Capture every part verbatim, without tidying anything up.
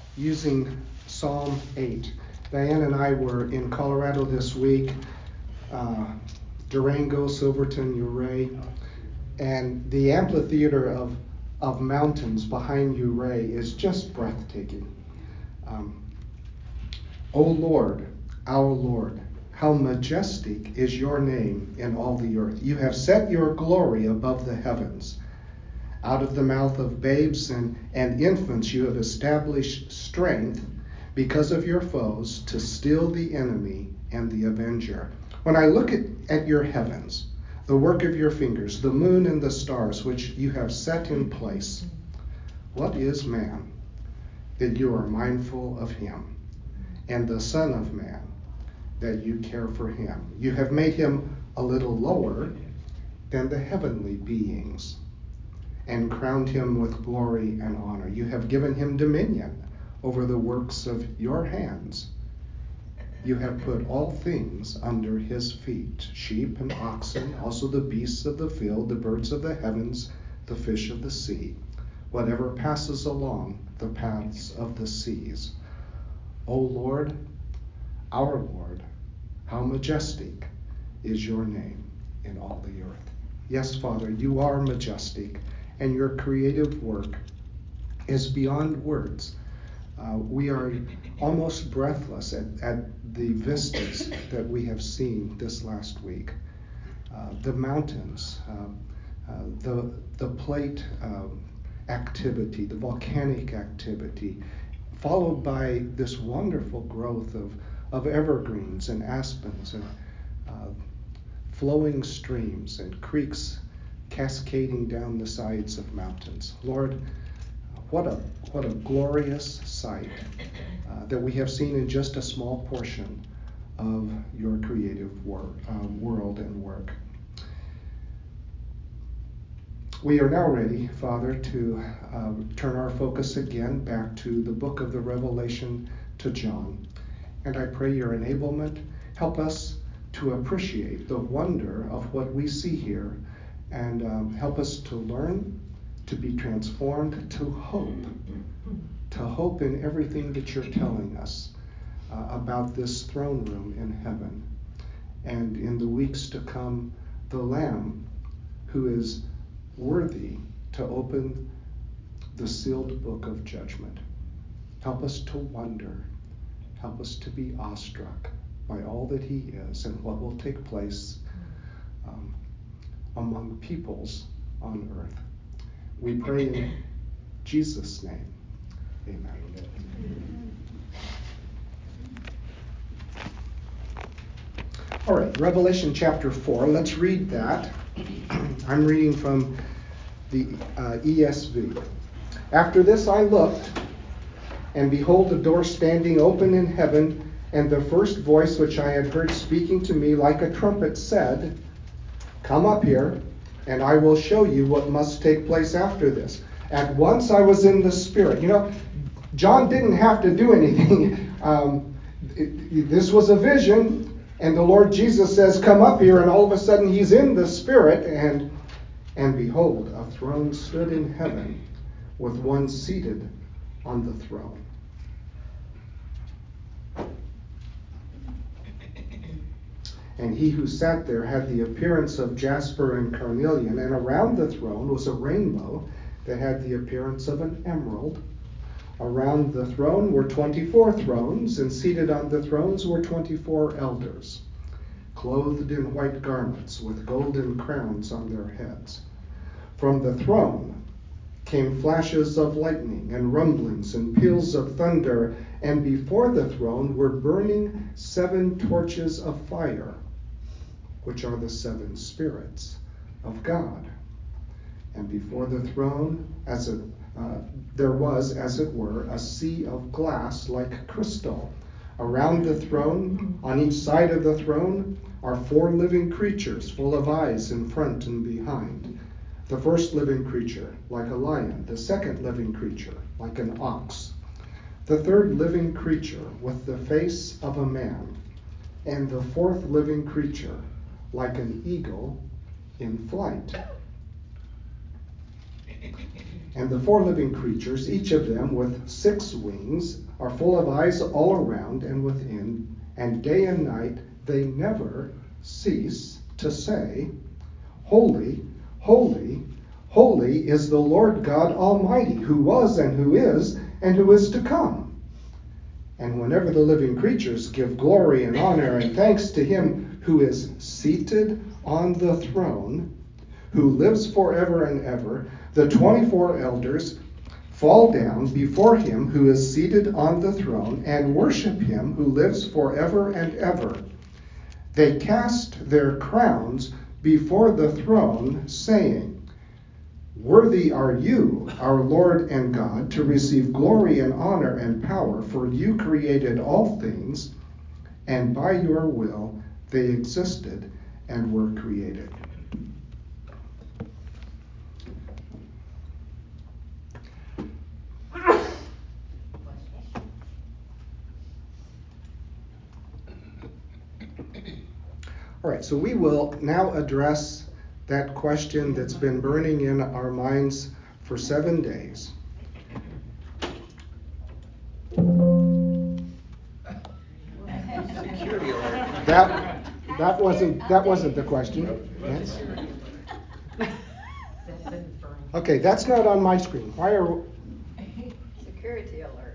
using Psalm eight. Diane and I were in Colorado this week, uh, Durango, Silverton, Ouray, and the amphitheater of, of mountains behind Ouray is just breathtaking. Um, O Lord, our Lord, how majestic is your name in all the earth. You have set your glory above the heavens. Out of the mouth of babes and, and infants you have established strength because of your foes to still the enemy and the avenger. When I look at, at your heavens, the work of your fingers, the moon and the stars which you have set in place, what is man that you are mindful of him, and the Son of Man that you care for him? You have made him a little lower than the heavenly beings, and crowned him with glory and honor. You have given him dominion over the works of your hands. You have put all things under his feet, sheep and oxen, also the beasts of the field, the birds of the heavens, the fish of the sea, whatever passes along the paths of the seas. O Lord, our Lord, how majestic is your name in all the earth. Yes, Father, you are majestic, and your creative work is beyond words. Uh, we are almost breathless at, at the vistas that we have seen this last week. Uh, the mountains, uh, uh, the, the plate um, activity, the volcanic activity, followed by this wonderful growth of, of evergreens and aspens and uh, flowing streams and creeks cascading down the sides of mountains. Lord, what a what a glorious sight uh, that we have seen in just a small portion of your creative work, uh, world and work. We are now ready, Father, to uh, turn our focus again back to the book of the Revelation to John. And I pray your enablement. Help us to appreciate the wonder of what we see here, and um, help us to learn, to be transformed, to hope, to hope in everything that you're telling us uh, about this throne room in heaven. And in the weeks to come, the Lamb who is worthy to open the sealed book of judgment. Help us to wonder. Help us to be awestruck by all that he is and what will take place um, among peoples on earth. We pray in Jesus' name. Amen. All right, Revelation chapter four. Let's read that. I'm reading from the uh, E S V. After this I looked, and behold, a door standing open in heaven, and the first voice which I had heard speaking to me like a trumpet said, "Come up here, and I will show you what must take place after this." At once I was in the Spirit. You know, John didn't have to do anything. um, it, it, this was a vision, and the Lord Jesus says, "Come up here," and all of a sudden he's in the Spirit, and and behold, a throne stood in heaven with one seated on the throne. And he who sat there had the appearance of jasper and carnelian, and around the throne was a rainbow that had the appearance of an emerald. Around the throne were twenty-four thrones, and seated on the thrones were twenty-four elders, clothed in white garments with golden crowns on their heads. From the throne came flashes of lightning and rumblings and peals of thunder, and before the throne were burning seven torches of fire, which are the seven spirits of God. And before the throne, as it, uh, there was, as it were, a sea of glass like crystal. Around the throne, on each side of the throne, are four living creatures full of eyes in front and behind. The first living creature, like a lion. The second living creature, like an ox. The third living creature, with the face of a man. And the fourth living creature, like an eagle in flight. And the four living creatures, each of them with six wings, are full of eyes all around and within, and day and night they never cease to say, Holy, holy, holy is the Lord God Almighty, who was and who is and who is to come. And whenever the living creatures give glory and honor and thanks to him who is seated on the throne, who lives forever and ever, the twenty-four elders fall down before him who is seated on the throne and worship him who lives forever and ever. They cast their crowns before the throne, saying, Worthy are you, our Lord and God, to receive glory and honor and power, for you created all things, and by your will they existed and were created. All right, so we will now address that question that's been burning in our minds for seven days. Security alert. That that wasn't that wasn't the question. Yes. Okay, that's not on my screen. Why are Security alert.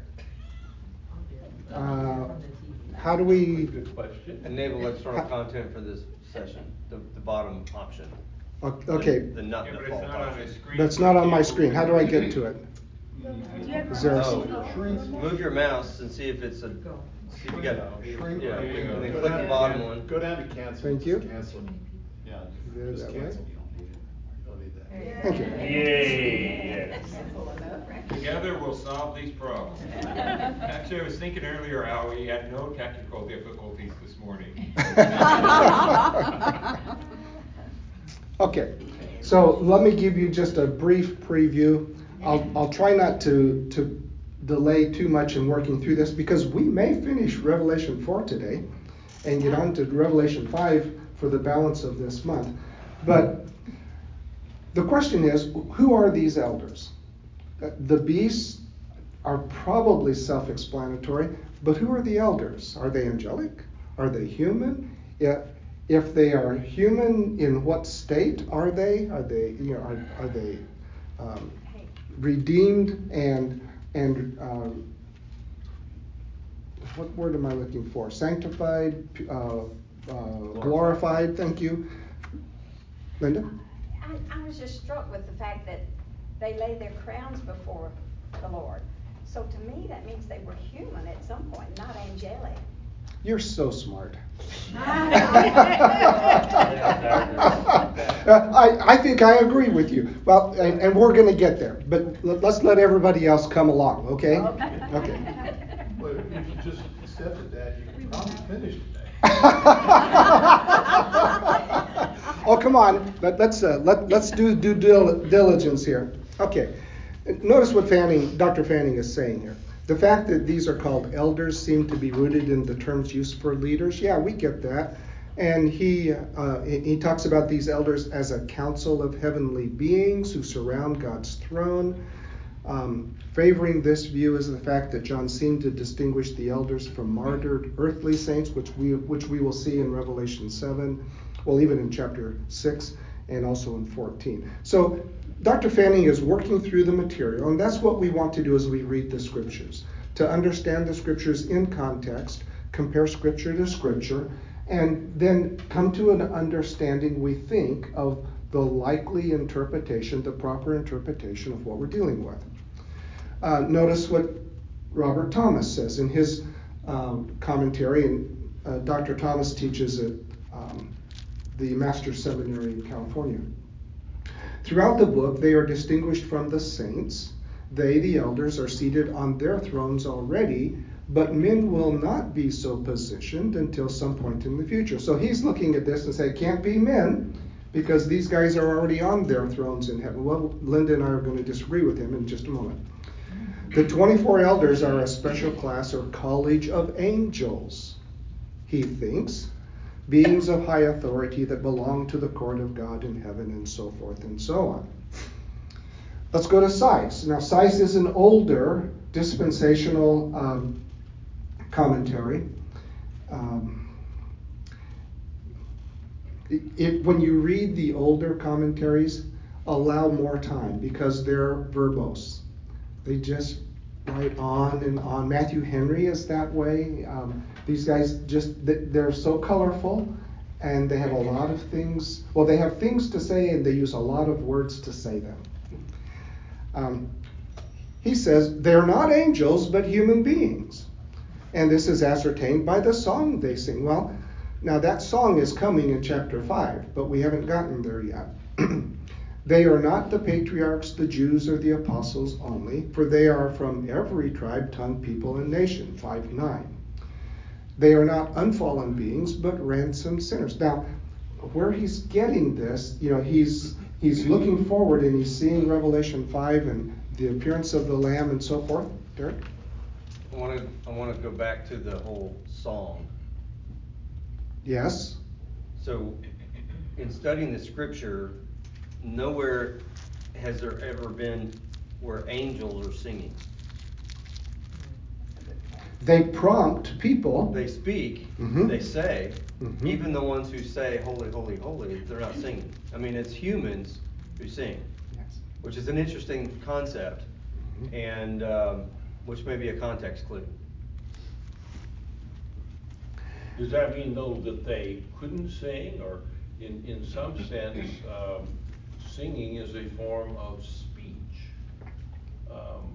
uh, how do we Good question. Enable external content for this session, the, the bottom option. okay, The, the not Yeah, but it's default not on option. his screen. that's not on my screen. How do I get to it? Is there a, Oh, move your mouse and see if it's a, see if you got, Shrink. yeah, There you and go. then Go click down the to bottom can- one. Go down to cancel. Thank you. Just cancel. Yeah, There just that cancel. way. You don't need it. You don't need that. Thank you. Yay, yes. Simple enough, right? Together we'll solve these problems. Actually, I was thinking earlier how we had no technical difficulties this morning. Okay, so let me give you just a brief preview. I'll, I'll try not to, to delay too much in working through this because we may finish Revelation four today and get on to Revelation five for the balance of this month. But the question is, who are these elders? The beasts are probably self-explanatory, but who are the elders? Are they angelic? Are they human? If, if they are human, in what state are they? Are they, you know, are, are they um, redeemed and and um, what word am I looking for? Sanctified, uh, uh, glorified. Thank you, Linda. I, I was just struck with the fact that they laid their crowns before the Lord. So to me, that means they were human at some point, not angelic. You're so smart. I, I, I think I agree with you. Well, and, and we're going to get there, but let, let's let everybody else come along, okay? Okay. Okay. Well, if you just accepted that, you could probably finish today. Oh, come on. Let, let's uh, let, let's do due dil- diligence here. Okay. Notice what Fanning, Doctor Fanning is saying here. The fact that these are called elders seem to be rooted in the terms used for leaders. Yeah, we get that. And he uh, he talks about these elders as a council of heavenly beings who surround God's throne. Um, favoring this view is the fact that John seemed to distinguish the elders from martyred earthly saints, which we which we will see in Revelation seven, well, even in chapter six and also in fourteen. So Doctor Fanning is working through the material, and that's what we want to do as we read the scriptures, to understand the scriptures in context, compare scripture to scripture, and then come to an understanding, we think, of the likely interpretation, the proper interpretation of what we're dealing with. Uh, notice what Robert Thomas says in his um, commentary, and uh, Doctor Thomas teaches at um, the Master's Seminary in California. Throughout the book, they are distinguished from the saints. They, the elders, are seated on their thrones already, but men will not be so positioned until some point in the future. So he's looking at this and saying, it can't be men, because these guys are already on their thrones in heaven. Well, Linda and I are going to disagree with him in just a moment. The twenty-four elders are a special class or college of angels, he thinks, beings of high authority that belong to the court of God in heaven, and so forth and so on. let's go to Seiss. Now, Seiss is an older dispensational um, commentary. Um, it, it, when you read the older commentaries, allow more time because they're verbose. They just write on and on. Matthew Henry is that way. Um, these guys just, they're so colorful and they have a lot of things. Well, they have things to say and they use a lot of words to say them. Um, he says, they're not angels, but human beings. And this is ascertained by the song they sing. Well, now that song is coming in chapter five, but we haven't gotten there yet. They are not the patriarchs, the Jews, or the apostles only, for they are from every tribe, tongue, people, and nation. five nine. They are not unfallen beings, but ransomed sinners. Now, where he's getting this, you know, he's he's looking forward and he's seeing Revelation five and the appearance of the Lamb and so forth. Derek? I want to I want to go back to the whole song. Yes. So, in studying the scripture, nowhere has there ever been where angels are singing. They prompt people. They speak, mm-hmm. they say, mm-hmm. even the ones who say, holy, holy, holy, they're not singing. I mean, it's humans who sing, Yes. which is an interesting concept, mm-hmm. and um, which may be a context clue. Does that mean, though, that they couldn't sing, or in, in some sense, um, singing is a form of speech? Um,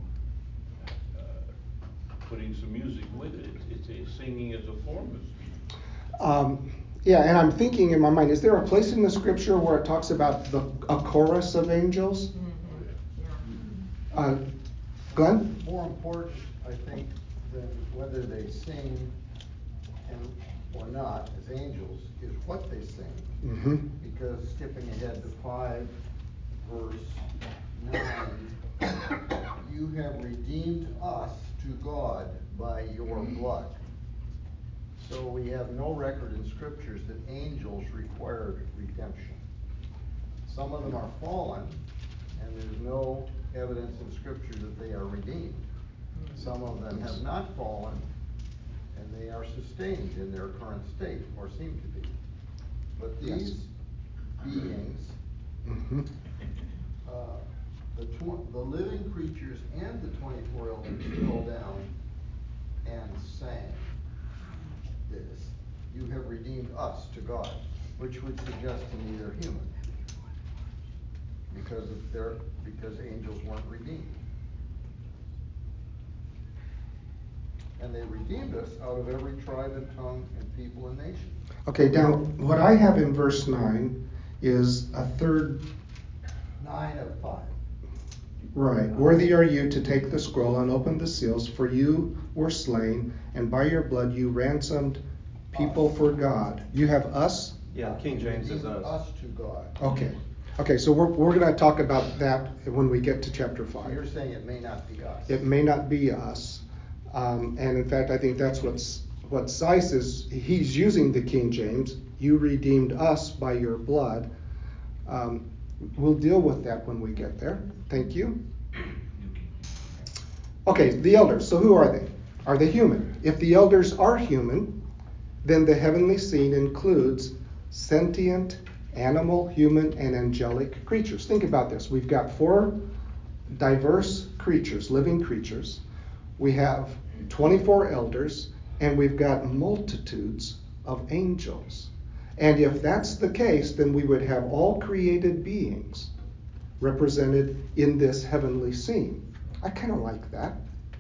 putting some music with it. It's, it's a, singing as a form of speech. Um, yeah, and I'm thinking in my mind, is there a place in the scripture where it talks about the, a chorus of angels? Mm-hmm. Yeah. Uh, Glenn? More important, I think, than whether they sing and or not as angels is what they sing. Mm-hmm. Because skipping ahead to five, verse nine, you have redeemed us to God by your blood. So we have no record in scriptures that angels required redemption. Some of them are fallen, and there's no evidence in scripture that they are redeemed. Some of them have not fallen, and they are sustained in their current state, or seem to be. But these yes. beings, mm-hmm. uh, the, tw- the living creatures and the twenty-four elders fell down and sang this. You have redeemed us to God, which would suggest to me they're human, because of their because angels weren't redeemed. And they redeemed us out of every tribe and tongue and people and nation. Okay, now what I have in verse nine is a third. Nine of five. Right. Worthy are you to take the scroll and open the seals, for you were slain, and by your blood you ransomed people us. For God. You have us? Yeah, King James is us. Us to God. Okay. Okay, so we're we're going to talk about that when we get to chapter five. So you're saying it may not be us. It may not be us. Um, and in fact, I think that's what's what Seiss is. He's using the King James. You redeemed us by your blood. Um, we'll deal with that when we get there. Thank you. Okay, the elders. So who are they? Are they human? If the elders are human, then the heavenly scene includes sentient, animal, human, and angelic creatures. Think about this. We've got four diverse creatures, living creatures. We have twenty-four elders, and we've got multitudes of angels. And if that's the case, then we would have all created beings represented in this heavenly scene. I kind of like that.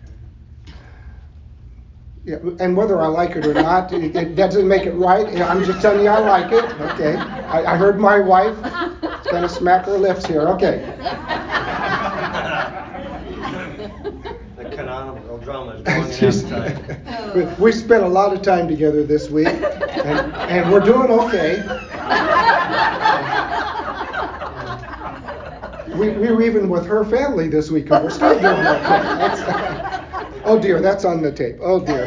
Yeah, and whether I like it or not, it, it doesn't make it right. I'm just telling you I like it. Okay. I, I heard my wife kind of smack her lips here. Okay. The canonical drama is going in half we, we spent a lot of time together this week, and, and we're doing okay. We, we were even with her family this week, and we're still doing okay. That's, oh dear, that's on the tape. Oh dear.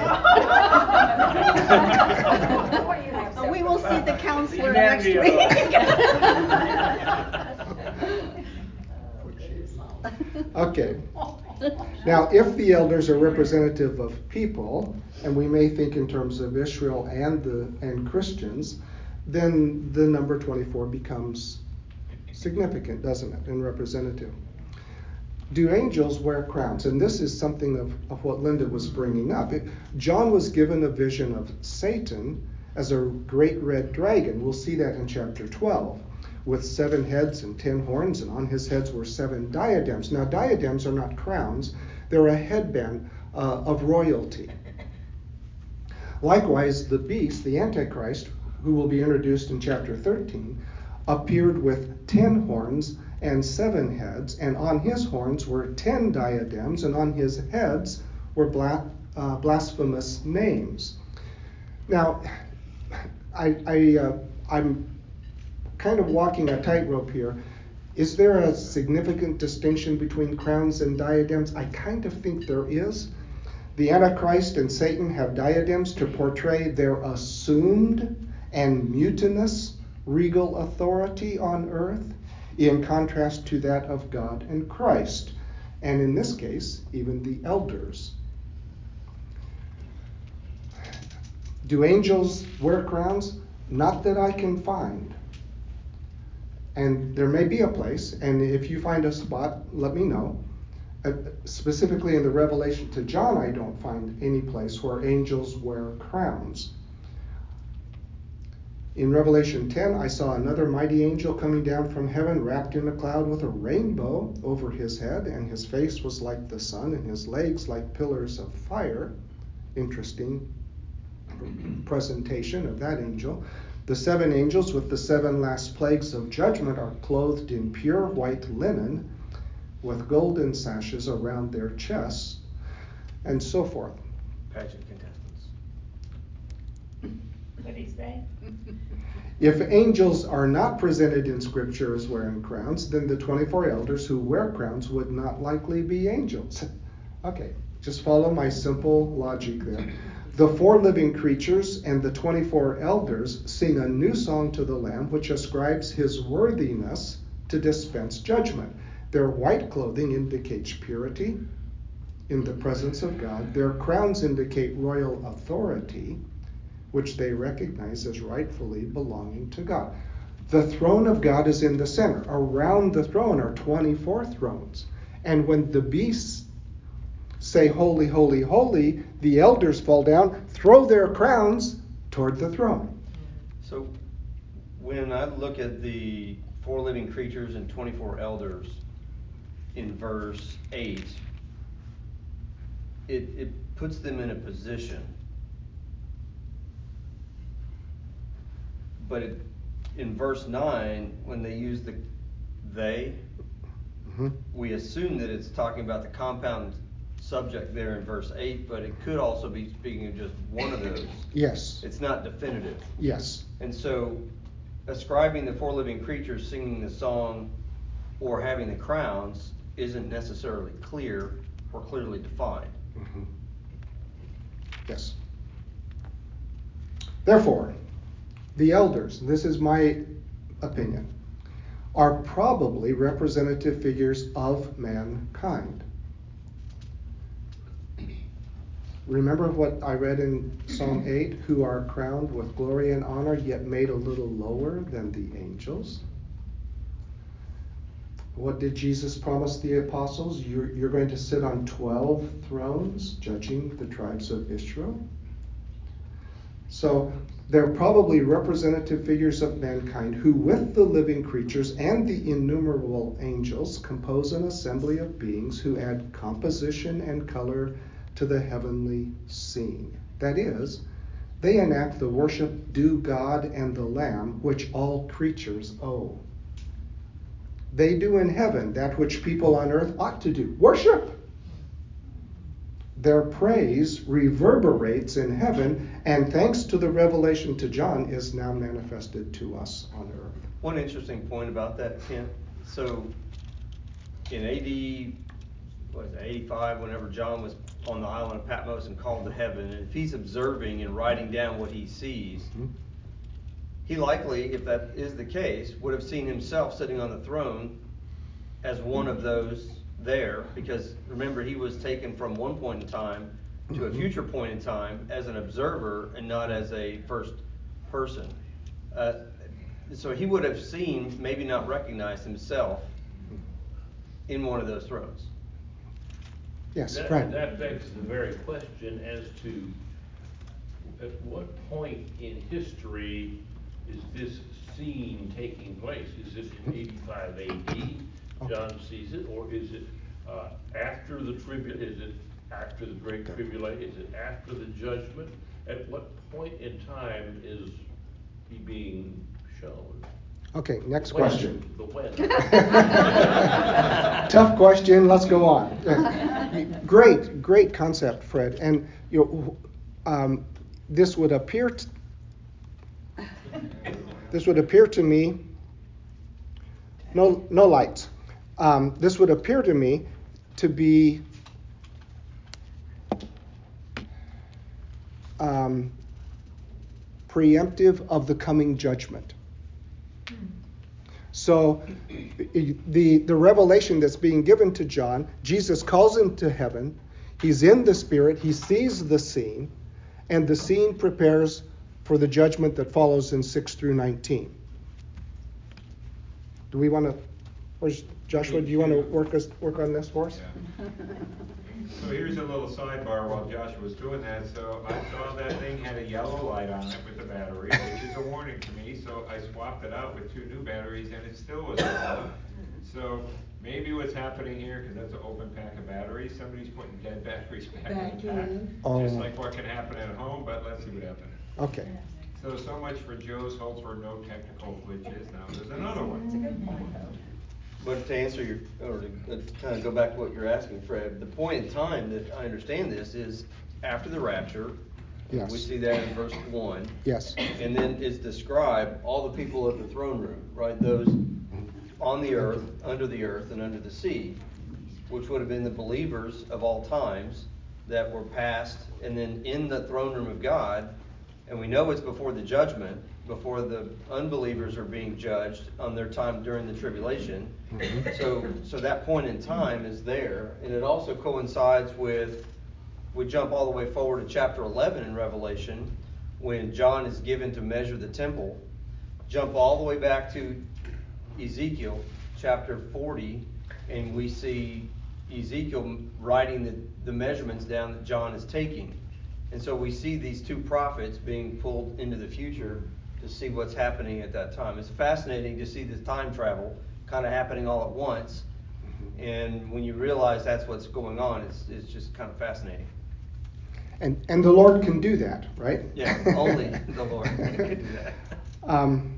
Oh, we will see the counselor next week. Okay. Now, if the elders are representative of people, and we may think in terms of Israel and the and Christians, then the number twenty-four becomes significant, doesn't it, and representative. Do angels wear crowns? And this is something of, of what Linda was bringing up. It, John was given a vision of Satan as a great red dragon. We'll see that in chapter twelve, with seven heads and ten horns, and on his heads were seven diadems. Now, diadems are not crowns. They're a headband uh, of royalty. Likewise, the beast, the Antichrist, who will be introduced in chapter thirteen, appeared with ten horns and seven heads, and on his horns were ten diadems, and on his heads were bla- uh, blasphemous names. Now, I, I, uh, I'm kind of walking a tightrope here. Is there a significant distinction between crowns and diadems? I kind of think there is. The Antichrist and Satan have diadems to portray their assumed and mutinous regal authority on earth, in contrast to that of God and Christ, and in this case, even the elders. Do angels wear crowns? Not that I can find. And there may be a place, and if you find a spot, let me know. Uh, specifically in the Revelation to John, I don't find any place where angels wear crowns. In Revelation ten, I saw another mighty angel coming down from heaven, wrapped in a cloud with a rainbow over his head, and his face was like the sun, and his legs like pillars of fire. Interesting presentation of that angel. The seven angels with the seven last plagues of judgment are clothed in pure white linen, with golden sashes around their chests, and so forth. Pageant contestants. What did he say? If angels are not presented in Scripture as wearing crowns, then the twenty-four elders who wear crowns would not likely be angels. Okay, just follow my simple logic there. The four living creatures and the twenty-four elders sing a new song to the Lamb, which ascribes his worthiness to dispense judgment. Their white clothing indicates purity in the presence of God. Their crowns indicate royal authority, which they recognize as rightfully belonging to God. The throne of God is in the center. Around the throne are twenty-four thrones. And when the beasts say, holy, holy, holy, the elders fall down, throw their crowns toward the throne. So when I look at the four living creatures and twenty-four elders in verse eight, it, it puts them in a position. But it, in verse nine, when they use the they, mm-hmm. we assume that it's talking about the compound subject there in verse eight, but it could also be speaking of just one of those. Yes. It's not definitive. Yes. And so ascribing the four living creatures singing the song or having the crowns isn't necessarily clear or clearly defined. Mm-hmm. Yes. Therefore, the elders, this is my opinion, are probably representative figures of mankind. Remember what I read in Psalm eight, who are crowned with glory and honor, yet made a little lower than the angels? What did Jesus promise the apostles? You're, you're going to sit on twelve thrones, judging the tribes of Israel. So they're probably representative figures of mankind who, with the living creatures and the innumerable angels, compose an assembly of beings who add composition and color to the heavenly scene. That is, they enact the worship due God and the Lamb, which all creatures owe. They do in heaven that which people on earth ought to do, worship. Their praise reverberates in heaven, and thanks to the revelation to John, is now manifested to us on earth. One interesting point about that, Kent. So in A D, what is it, eighty-five, whenever John was on the island of Patmos and called to heaven, and if he's observing and writing down what he sees, mm-hmm. he likely, if that is the case, would have seen himself sitting on the throne as one of those there, because remember, he was taken from one point in time to a future point in time as an observer and not as a first person. Uh, so he would have seen, maybe not recognized himself in one of those thrones. Yes, that, right. That begs the very question as to at what point in history is this scene taking place? Is this in eighty-five A D? John sees it, or is it uh, after the tribute? Is it after the Great Tribulation? Is it after the judgment? At what point in time is he being shown? Okay, next The when, question. The when. Tough question. Let's go on. Great, great concept, Fred. And you know, um, this would appear. T- this would appear to me. No, no lights. Um, this would appear to me to be um, preemptive of the coming judgment. So the, the revelation that's being given to John, Jesus calls him to heaven. He's in the Spirit. He sees the scene. And the scene prepares for the judgment that follows in six through nineteen. Do we want to, where's Joshua, do you want to work us work on this for us? Yeah. So here's a little sidebar while Joshua was doing that. So I saw that thing had a yellow light on it with the battery, which is a warning to me. So I swapped it out with two new batteries, and it still was yellow. So maybe what's happening here, because that's an open pack of batteries, somebody's putting dead batteries back, back in the pack. Oh. Just like what can happen at home, but let's see what happens. Okay. So, so much for Joe's hope for no technical glitches. Now there's another one. That's a good point, though. But to answer your, or to, to kind of go back to what you're asking, Fred, the point in time that I understand this is after the rapture. Yes. We see that in verse one. Yes. And then it's described all the people of the throne room, right? Those on the earth, under the earth, and under the sea, which would have been the believers of all times that were past, and then in the throne room of God. And we know it's before the judgment, before the unbelievers are being judged on their time during the tribulation. Mm-hmm. So, so that point in time is there, and it also coincides with, we jump all the way forward to chapter eleven in Revelation, when John is given to measure the temple. Jump all the way back to Ezekiel chapter forty, and we see Ezekiel writing the, the measurements down that John is taking. And so we see these two prophets being pulled into the future to see what's happening at that time. It's fascinating to see this time travel kind of happening all at once. And when you realize that's what's going on, it's it's just kind of fascinating. And and the Lord can do that, right? Yeah, only the Lord can do that. Um,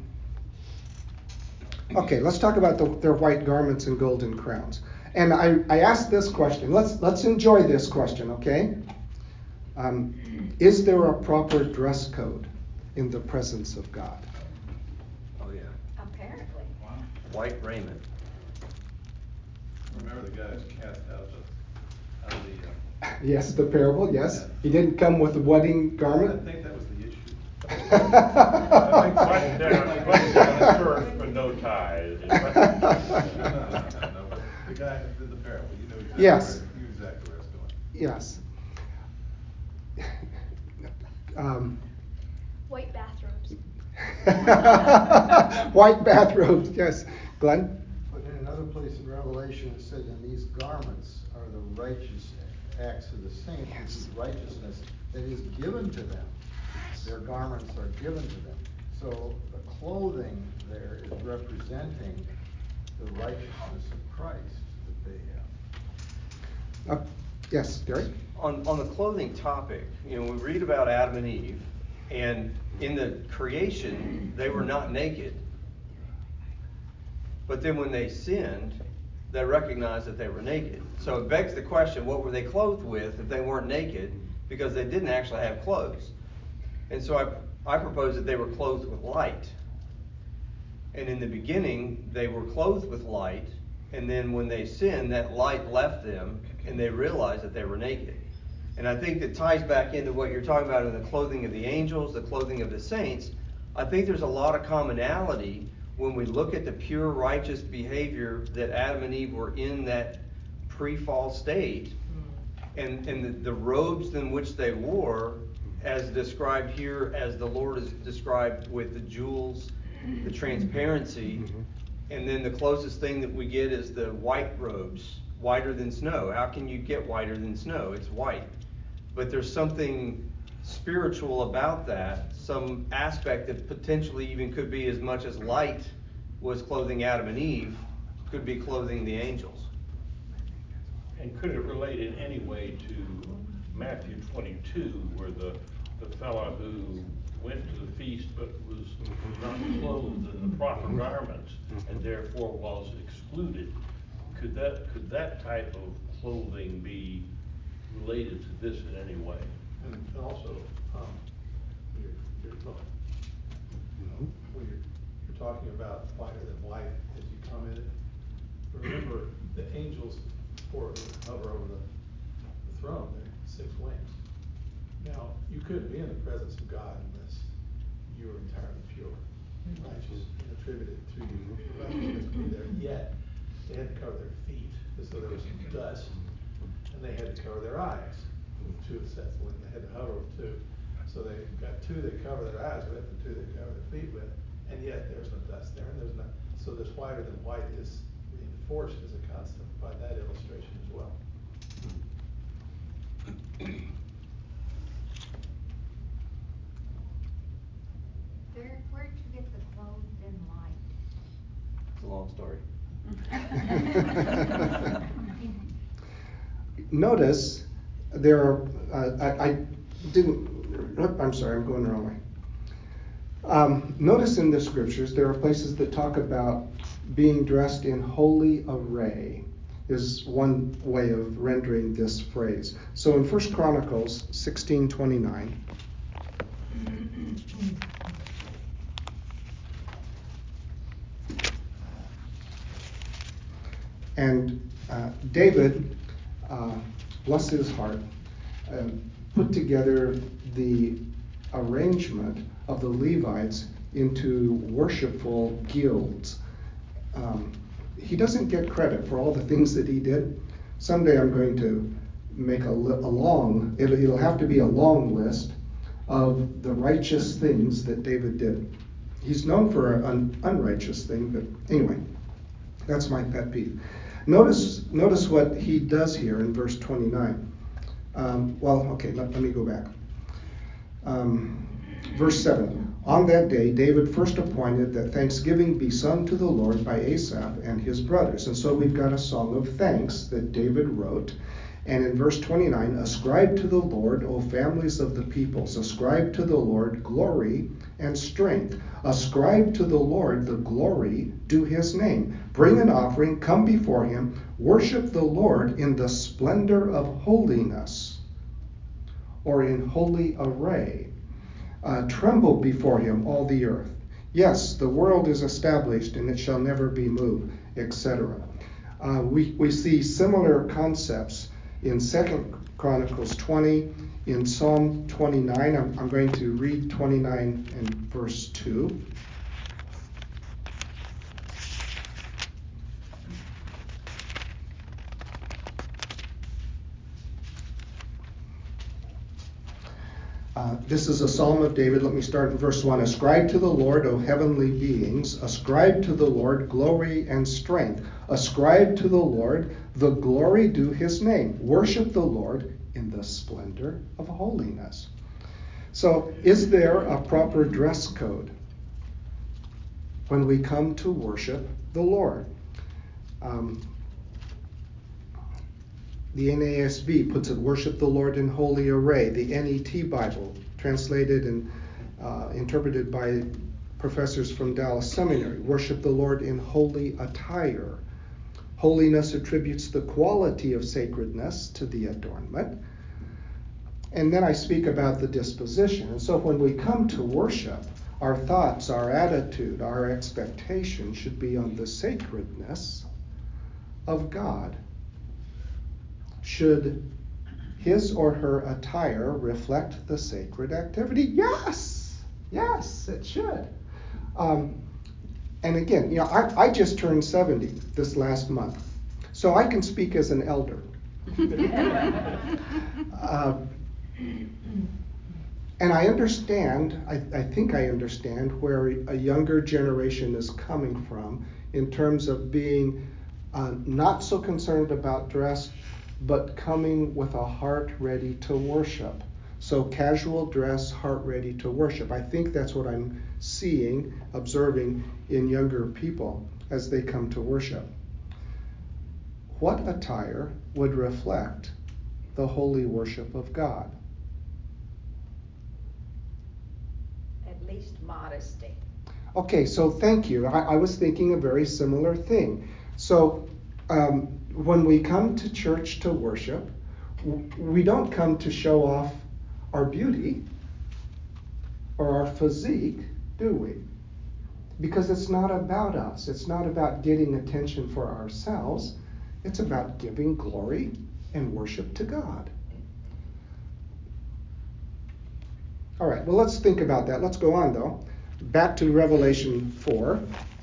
okay, let's talk about the, their white garments and golden crowns. And I, I asked this question. Let's let's enjoy this question, okay? Um, is there a proper dress code in the presence of God? Oh yeah. Apparently. Wow. White raiment. Remember the guy was cast out of the, out of the uh, Yes, the parable, yes. He didn't come with a wedding garment. I think that was the issue. Button down, button down shirt, but no ties. no, no, no, no, but the guy that did the parable, you know exactly, Yes. where, you knew exactly where it's going. Yes. Um, White bathrobes. White bathrobes, yes. Glenn? But in another place in Revelation it said, and these garments are the righteous acts of the saints, Yes. which is righteousness that is given to them. Their garments are given to them. So the clothing there is representing the righteousness of Christ that they have. Uh, yes, Gary? On on the clothing topic, you know, we read about Adam and Eve, and in the creation, they were not naked. But then when they sinned, they recognized that they were naked. So it begs the question, what were they clothed with if they weren't naked? Because they didn't actually have clothes. And so I, I propose that they were clothed with light. And in the beginning, they were clothed with light. And then when they sinned, that light left them, and they realized that they were naked. And I think that ties back into what you're talking about in the clothing of the angels, the clothing of the saints. I think there's a lot of commonality when we look at the pure righteous behavior that Adam and Eve were in that pre-fall state. And, and the, the robes in which they wore, as described here, as the Lord is described with the jewels, the transparency, mm-hmm. and then the closest thing that we get is the white robes, whiter than snow. How can you get whiter than snow? It's white. But there's something spiritual about that, some aspect that potentially even could be as much as light was clothing Adam and Eve, could be clothing the angels. And could it relate in any way to Matthew twenty-two, where the, the fellow who went to the feast but was not clothed in the proper garments and therefore was excluded? Could that could that type of clothing be related to this in any way? And also, um, you're, you're, talking, when you're, you're talking about whiter than white as you commented, remember the angels for hover over the, the throne, they're six wings. Now, you couldn't be in the presence of God unless you were entirely pure, righteous, and attributed to you. Righteousness to be there. Yet, they had to cover their feet, as though there was some dust, and they had to cover their eyes with two sets of wings. They had to hover with two. So they got two they cover their eyes with, and two they cover their feet with, and yet there's no dust there, and there's no. So this whiter than white is reinforced as a concept by that illustration as well. Where, where'd you get the clothed in light? It's a long story. Notice there are, uh, I, I didn't, I'm sorry, I'm going the wrong way. Um, notice in the scriptures there are places that talk about being dressed in holy array is one way of rendering this phrase. So in First Chronicles sixteen twenty-nine, and uh, David, uh, bless his heart, uh, put together the arrangement of the Levites into worshipful guilds. Um, he doesn't get credit for all the things that he did. Someday I'm going to make a, li- a long, it'll, it'll have to be a long list of the righteous things that David did. He's known for an unrighteous thing, but anyway, that's my pet peeve. Notice, notice what he does here in verse twenty-nine. Um, well, okay, let, let me go back. Um, verse seven. On that day, David first appointed that thanksgiving be sung to the Lord by Asaph and his brothers. And so we've got a song of thanks that David wrote. And in verse twenty-nine, ascribe to the Lord, O families of the peoples, ascribe to the Lord glory and strength. Ascribe to the Lord the glory due his name. Bring an offering, come before him, worship the Lord in the splendor of holiness, or in holy array. Uh, tremble before him, all the earth. Yes, the world is established and it shall never be moved, et cetera. Uh, we, we see similar concepts in Second Chronicles twenty, in Psalm twenty-nine. I'm, I'm going to read twenty-nine and verse two. Uh, this is a Psalm of David. Let me start in verse one. Ascribe to the Lord, O heavenly beings. Ascribe to the Lord glory and strength. Ascribe to the Lord the glory due his name. Worship the Lord in the splendor of holiness. So, is there a proper dress code when we come to worship the Lord? Um, The N A S B puts it, worship the Lord in holy array. The N E T Bible, translated and uh, interpreted by professors from Dallas Seminary, worship the Lord in holy attire. Holiness attributes the quality of sacredness to the adornment. And then I speak about the disposition. And so when we come to worship, our thoughts, our attitude, our expectation should be on the sacredness of God. Should his or her attire reflect the sacred activity? Yes, yes, it should. Um, and again, you know, I, I just turned seventy this last month. So I can speak as an elder. uh, and I understand, I, I think I understand where a younger generation is coming from in terms of being uh, not so concerned about dress, but coming with a heart ready to worship. So casual dress, heart ready to worship. I think that's what I'm seeing, observing in younger people as they come to worship. What attire would reflect the holy worship of God? At least modesty. Okay, so thank you. I, I was thinking a very similar thing. So um, when we come to church to worship, w- we don't come to show off our beauty or our physique, do we? Because it's not about us. It's not about getting attention for ourselves. It's about giving glory and worship to God. All right, well, let's think about that. Let's go on, though. Back to Revelation four.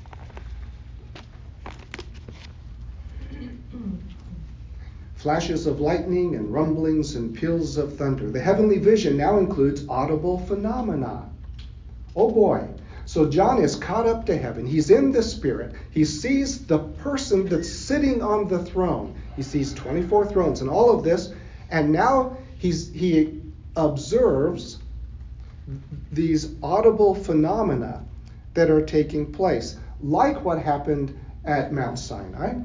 Flashes of lightning and rumblings and peals of thunder. The heavenly vision now includes audible phenomena. Oh boy. So John is caught up to heaven. He's in the Spirit. He sees the person that's sitting on the throne. He sees twenty-four thrones and all of this. And now he's he observes these audible phenomena that are taking place, like what happened at Mount Sinai.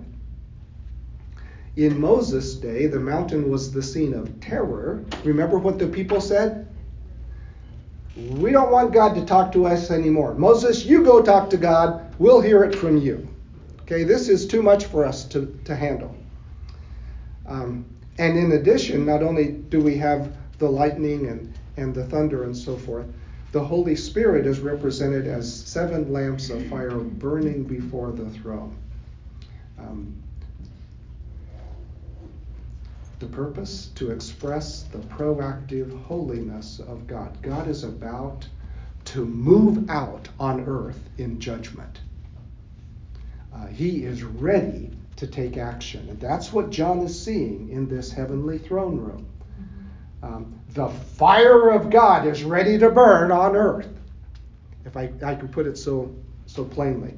In Moses' day, the mountain was the scene of terror. Remember what the people said? We don't want God to talk to us anymore. Moses, you go talk to God. We'll hear it from you. Okay, this is too much for us to, to handle. Um, and in addition, not only do we have the lightning and, and the thunder and so forth, the Holy Spirit is represented as seven lamps of fire burning before the throne. Um, the purpose? To express the proactive holiness of God. God is about to move out on earth in judgment. Uh, he is ready to take action. And that's what John is seeing in this heavenly throne room. Um, the fire of God is ready to burn on earth, if I, I can put it so so plainly.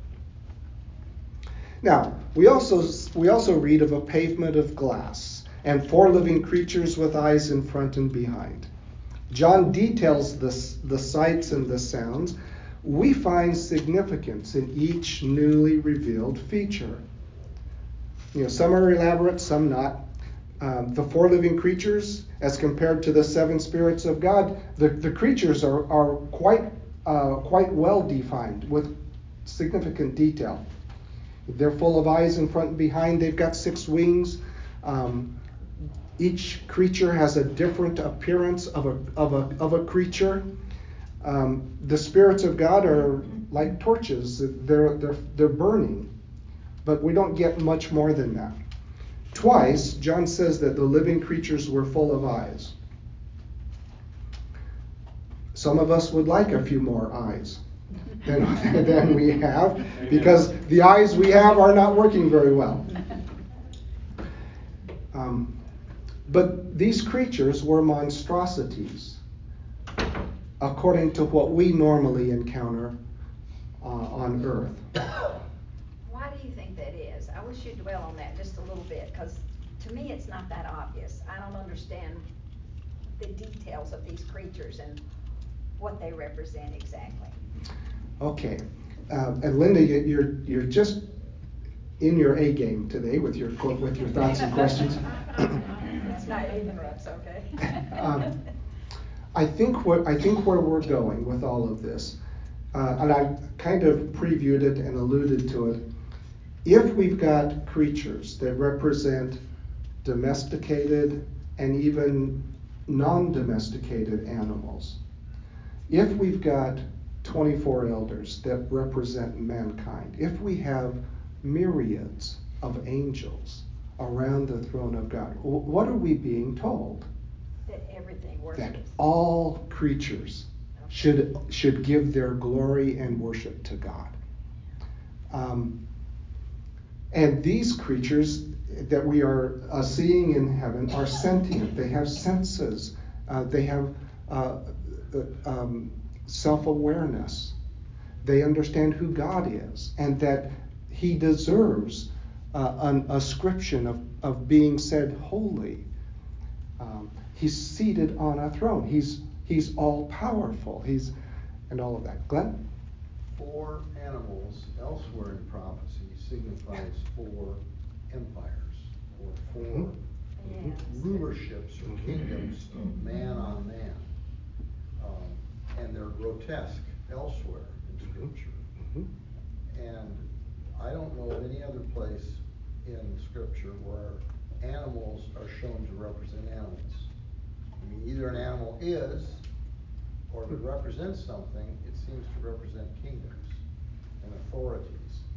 Now, we also we also read of a pavement of glass and four living creatures with eyes in front and behind. John details this, the sights and the sounds. We find significance in each newly revealed feature. You know, some are elaborate, some not. Um, the four living creatures, as compared to the seven spirits of God, the, the creatures are, are quite uh, quite well defined with significant detail. They're full of eyes in front and behind. They've got six wings. Um, each creature has a different appearance of a of a of a creature. Um, the spirits of God are like torches. They're they're they're burning, but we don't get much more than that. Twice, John says that the living creatures were full of eyes. Some of us would like a few more eyes than, than we have, because the eyes we have are not working very well. Um, but these creatures were monstrosities, according to what we normally encounter uh, on earth. Why do you think that is? I wish you'd dwell on that just a little bit, because to me it's not that obvious. I don't understand the details of these creatures and what they represent exactly. Okay, uh, and Linda, you're you're just in your A game today with your with your thoughts and questions. It's not ignorance, okay? um, I think what I think where we're going with all of this, uh, and I kind of previewed it and alluded to it. If we've got creatures that represent domesticated and even non-domesticated animals, if we've got twenty-four elders that represent mankind, if we have myriads of angels around the throne of God, what are we being told? That everything worships. That all creatures should should give their glory and worship to God. Um, And these creatures that we are uh, seeing in heaven are sentient. They have senses. Uh, they have uh, um, self-awareness. They understand who God is and that he deserves uh, an ascription of, of being said holy. Um, he's seated on a throne. He's he's all powerful. He's and all of that. Glenn? Four animals elsewhere in prophecy signifies four empires or four Yes. rulerships or kingdoms of man on man. Um, and they're grotesque elsewhere in Scripture. Mm-hmm. And I don't know of any other place in Scripture where animals are shown to represent animals. I mean, either an animal is, or if it represents something, it seems to represent kingdoms and authorities.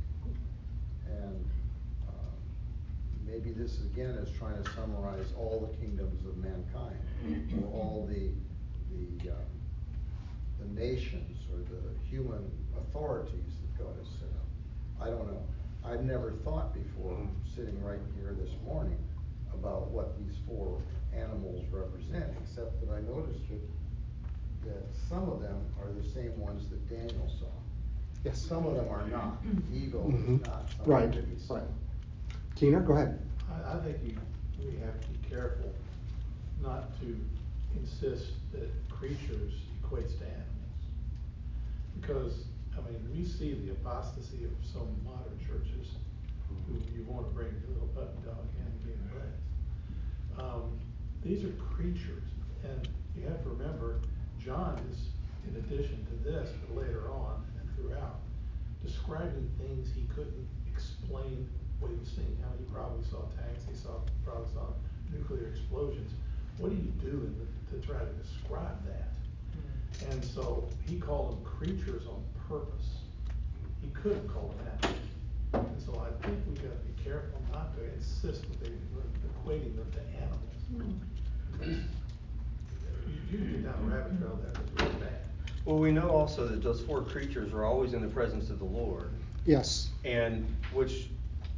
And um, maybe this again is trying to summarize all the kingdoms of mankind, or all the the um, the nations or the human authorities that God has set up. I don't know. I've never thought before, sitting right here this morning, about what these four animals represent, except that I noticed that that some of them are the same ones that Daniel saw. Yes. Some of them are not. Eagle Mm-hmm. is not something Right. that he saw. Right. Keener, go ahead. I, I think you, we have to be careful not to insist that creatures equates to animals. Because, I mean, we see the apostasy of some modern churches who you want to bring your little puppy dog in and give him legs. Um, these are creatures, and you have to remember, John is, in addition to this, but later on and throughout, describing things he couldn't explain what he was seeing. How he probably saw tanks, he saw probably saw nuclear explosions. What do you do in the, to try to describe that? Mm-hmm. And so he called them creatures on purpose. He couldn't call them animals. And so I think we got to be careful not to insist that they were equating them to animals. Mm-hmm. You, you can get down a rabbit trail there that's really bad. Well, we know also that those four creatures are always in the presence of the Lord. Yes. And which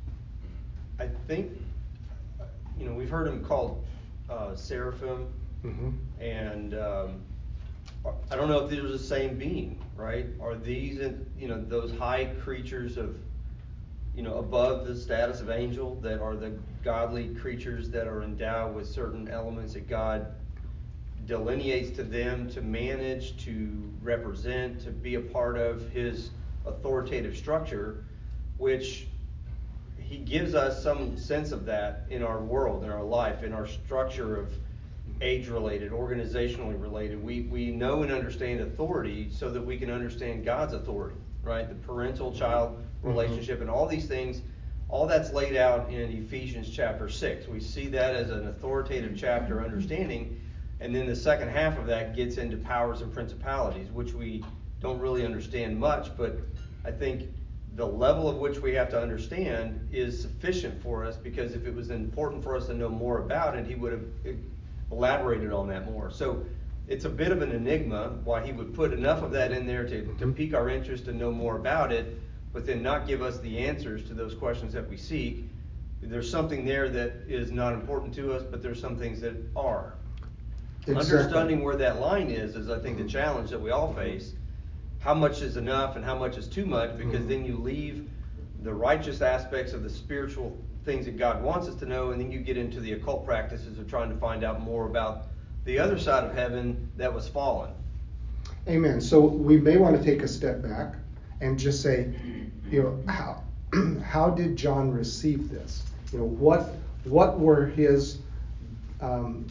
I think, you know, we've heard them called uh, seraphim. Mm-hmm. And um, I don't know if these are the same being, right? Are these, you know, those high creatures of, you know, above the status of angel, that are the godly creatures that are endowed with certain elements that God delineates to them to manage, to represent, to be a part of his authoritative structure, which he gives us some sense of that in our world, in our life, in our structure of age-related, organizationally related. We we know and understand authority so that we can understand God's authority, right? The parental-child relationship, mm-hmm. and all these things, all that's laid out in Ephesians chapter six. We see that as an authoritative chapter understanding, and then the second half of that gets into powers and principalities, which we don't really understand much, but I think the level of which we have to understand is sufficient for us, because if it was important for us to know more about it, he would have elaborated on that more. So it's a bit of an enigma why he would put enough of that in there to, to pique our interest and know more about it, but then not give us the answers to those questions that we seek. There's something there that is not important to us, but there's some things that are. Exactly. Understanding where that line is is, I think, the challenge that we all face. How much is enough and how much is too much, because mm-hmm. then you leave the righteous aspects of the spiritual things that God wants us to know, and then you get into the occult practices of trying to find out more about the other side of heaven that was fallen. Amen. So we may want to take a step back and just say, you know, how how did John receive this? You know, what what were his um,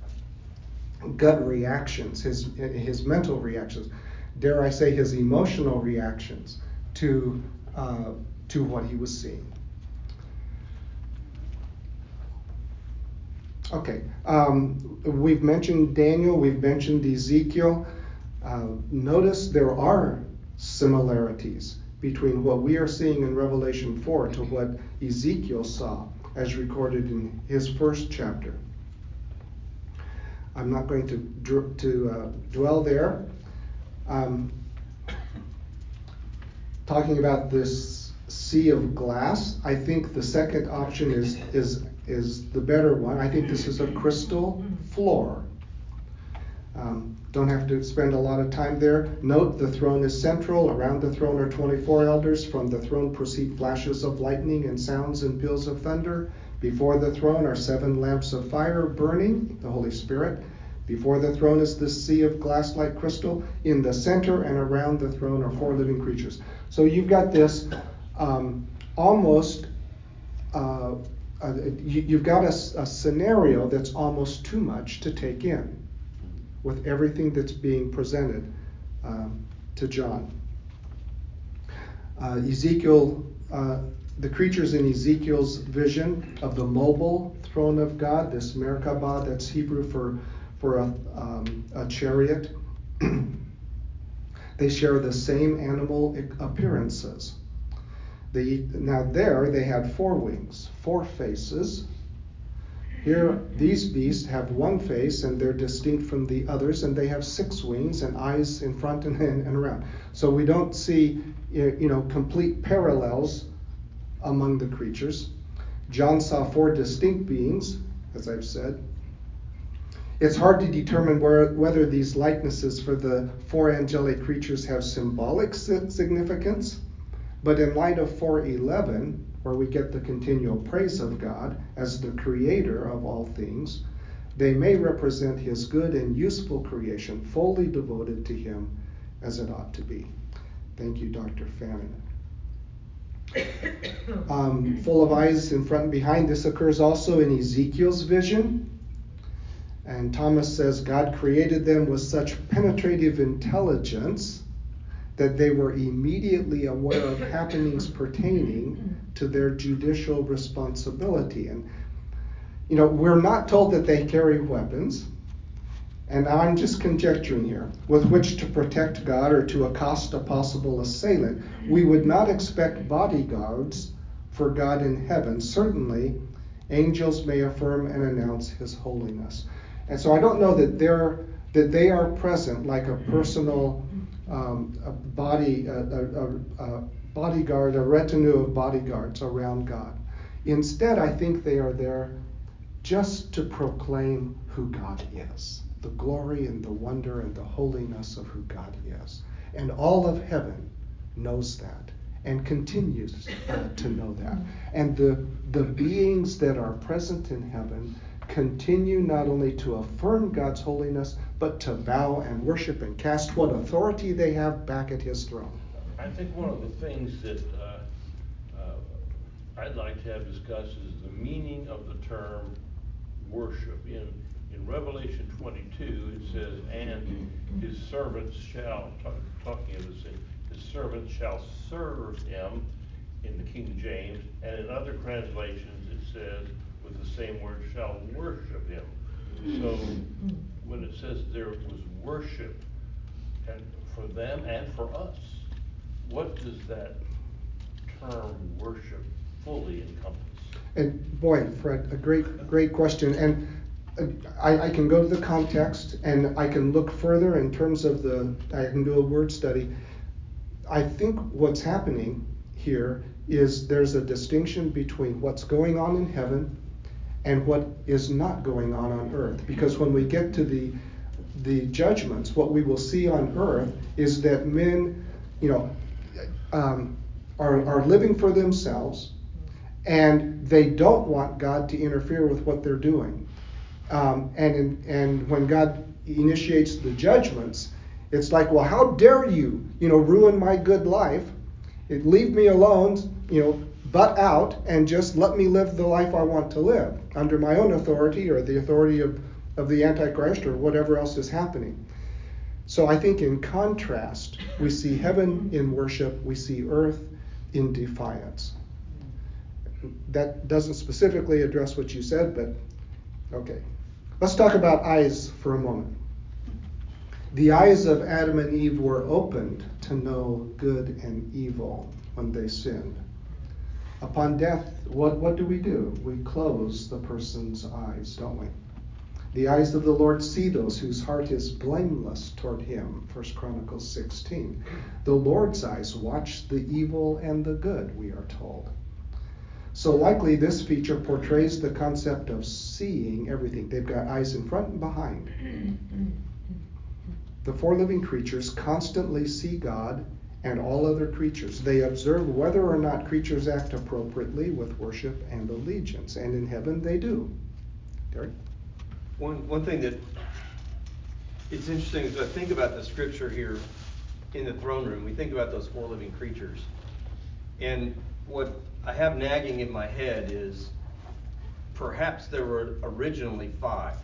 gut reactions, his his mental reactions, dare I say his emotional reactions to uh, to what he was seeing? Okay, um, we've mentioned Daniel, we've mentioned Ezekiel. Uh, notice there are similarities between what we are seeing in Revelation four to what Ezekiel saw as recorded in his first chapter. I'm not going to dr- to uh, dwell there. Um, talking about this sea of glass. I think the second option is is is the better one. I think this is a crystal floor. Um, don't have to spend a lot of time there. Note the throne is central. Around the throne are twenty-four elders. From the throne proceed flashes of lightning and sounds and peals of thunder. Before the throne are seven lamps of fire burning, the Holy Spirit. Before the throne is the sea of glass like crystal. In the center and around the throne are four living creatures. So you've got this um, almost, uh, uh, you, you've got a, a scenario that's almost too much to take in with everything that's being presented um, to John. Uh, Ezekiel, uh, the creatures in Ezekiel's vision of the mobile throne of God, this Merkabah, that's Hebrew for, for a, um, a chariot, they share the same animal appearances. The, now there they had four wings, four faces. Here, these beasts have one face, and they're distinct from the others, and they have six wings and eyes in front and, and around. So we don't see, you know, complete parallels among the creatures. John saw four distinct beings, as I've said. It's hard to determine where, whether these likenesses for the four angelic creatures have symbolic significance, but in light of four eleven, where we get the continual praise of God as the creator of all things, they may represent his good and useful creation, fully devoted to him as it ought to be. Thank you, Doctor Fannin. Um, full of eyes in front and behind. This occurs also in Ezekiel's vision. And Thomas says God created them with such penetrative intelligence that they were immediately aware of happenings pertaining to their judicial responsibility. And, you know, we're not told that they carry weapons, and I'm just conjecturing here, with which to protect God or to accost a possible assailant. We would not expect bodyguards for God in heaven. Certainly, angels may affirm and announce his holiness. And so I don't know that they're that they are present like a personal um, a body, a, a, a bodyguard, a retinue of bodyguards around God. Instead, I think they are there just to proclaim who God is, the glory and the wonder and the holiness of who God is. And all of heaven knows that and continues uh, to know that. And the, the beings that are present in heaven continue not only to affirm God's holiness, but to bow and worship and cast what authority they have back at his throne. I think one of the things that uh, uh, I'd like to have discussed is the meaning of the term worship. In in Revelation twenty-two, it says, and his servants shall, talk, talking of this, his servants shall serve him, in the King James, and in other translations it says, with the same word, shall worship him. So when it says there was worship, and for them and for us, what does that term worship fully encompass? And boy, Fred, a great, great question. And uh, I, I can go to the context, and I can look further in terms of the, I can do a word study. I think what's happening here is there's a distinction between what's going on in heaven and what is not going on on earth. Because when we get to the the judgments, what we will see on earth is that men, you know, um, are, are living for themselves, and they don't want God to interfere with what they're doing. Um, and in, and when God initiates the judgments, it's like, well, how dare you, you know, ruin my good life? It, leave me alone, you know, butt out, and just let me live the life I want to live under my own authority or the authority of, of the Antichrist or whatever else is happening. So I think in contrast, we see heaven in worship, we see earth in defiance. That doesn't specifically address what you said, but okay. Let's talk about eyes for a moment. The eyes of Adam and Eve were opened to know good and evil when they sinned. Upon death, what, what do we do? We close the person's eyes, don't we? The eyes of the Lord see those whose heart is blameless toward him. First Chronicles sixteen. The Lord's eyes watch the evil and the good, we are told. So likely this feature portrays the concept of seeing everything. They've got eyes in front and behind. The four living creatures constantly see God and all other creatures. They observe whether or not creatures act appropriately with worship and allegiance. And in heaven they do. Derek? One, one thing that it's interesting is I think about the scripture here in the throne room. We think about those four living creatures. And what I have nagging in my head is perhaps there were originally five.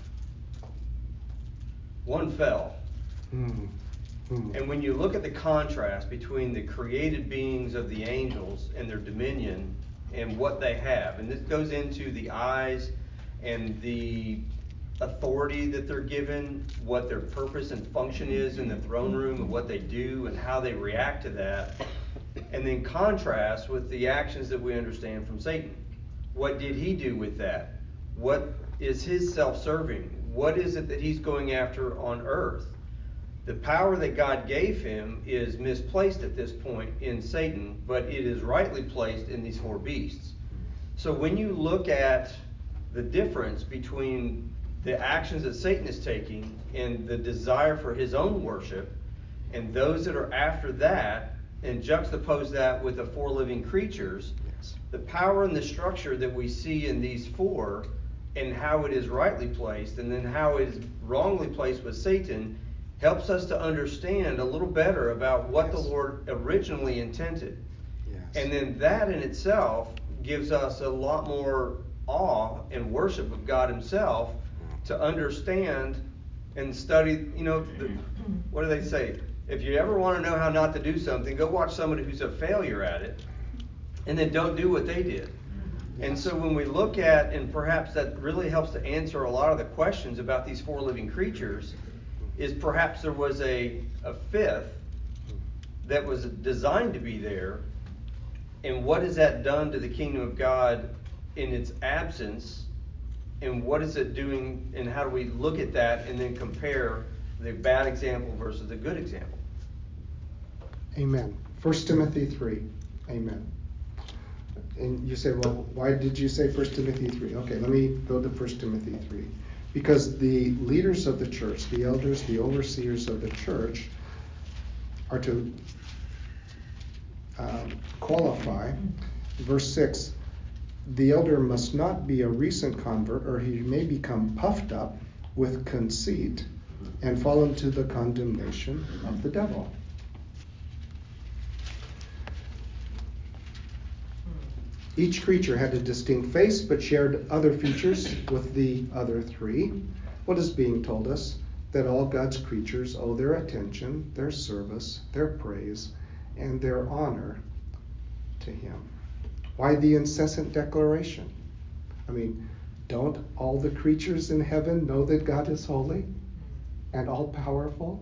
One fell. Mm. Mm. And when you look at the contrast between the created beings of the angels and their dominion and what they have, and this goes into the eyes and the authority that they're given, what their purpose and function is in the throne room, and what they do and how they react to that, and then contrast with the actions that we understand from Satan. What did he do with that? What is his self-serving? What is it that he's going after on earth? The power that God gave him is misplaced at this point in Satan, but it is rightly placed in these four beasts. So when you look at the difference between the actions that Satan is taking and the desire for his own worship, and those that are after that, and juxtapose that with the four living creatures, yes. The power and the structure that we see in these four, and how it is rightly placed, and then how it is wrongly placed with Satan, helps us to understand a little better about what yes. the Lord originally intended. Yes. And then that in itself gives us a lot more awe and worship of God himself, to understand and study, you know, the, what do they say? If you ever want to know how not to do something, go watch somebody who's a failure at it, and then don't do what they did. And so when we look at, and perhaps that really helps to answer a lot of the questions about these four living creatures, is perhaps there was a, a fifth that was designed to be there, and what has that done to the kingdom of God in its absence? And what is it doing, and how do we look at that and then compare the bad example versus the good example? Amen. First Timothy three. Amen. And you say, well, why did you say First Timothy three? Okay, let me go to First Timothy three. Because the leaders of the church, the elders, the overseers of the church, are to um, qualify. Verse six. The elder must not be a recent convert, or he may become puffed up with conceit and fall into the condemnation of the devil. Each creature had a distinct face, but shared other features with the other three. What is being told us? That all God's creatures owe their attention, their service, their praise, and their honor to him. Why the incessant declaration? I mean, don't all the creatures in heaven know that God is holy and all-powerful?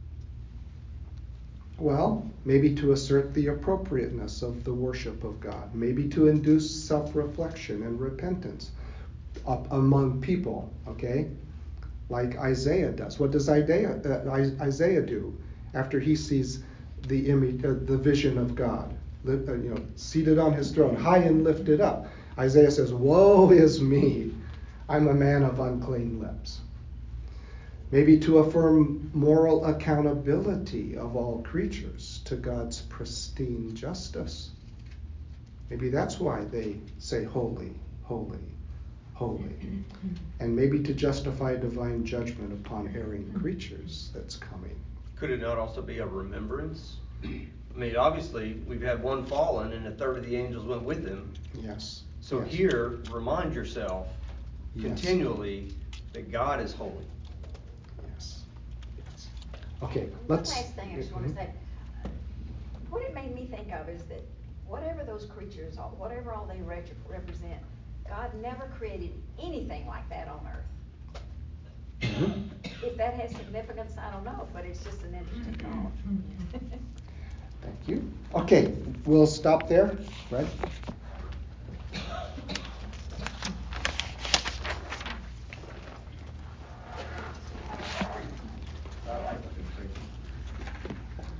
Well, maybe to assert the appropriateness of the worship of God, maybe to induce self-reflection and repentance up among people, okay? Like Isaiah does. What does Isaiah, uh, Isaiah do after he sees the image, uh, the vision of God? You know, seated on his throne, high and lifted up. Isaiah says, woe is me, I'm a man of unclean lips. Maybe to affirm moral accountability of all creatures to God's pristine justice. Maybe that's why they say holy, holy, holy. And maybe to justify divine judgment upon erring creatures that's coming. Could it not also be a remembrance? I mean, obviously, we've had one fallen, and a third of the angels went with him. Yes. So yes. here, remind yourself yes. continually that God is holy. Yes. yes. Okay, let's... One last thing I just mm-hmm. want to say. What it made me think of is that whatever those creatures are, whatever all they re- represent, God never created anything like that on earth. Mm-hmm. If that has significance, I don't know, but it's just an interesting thought. Thank you. Okay, we'll stop there, right?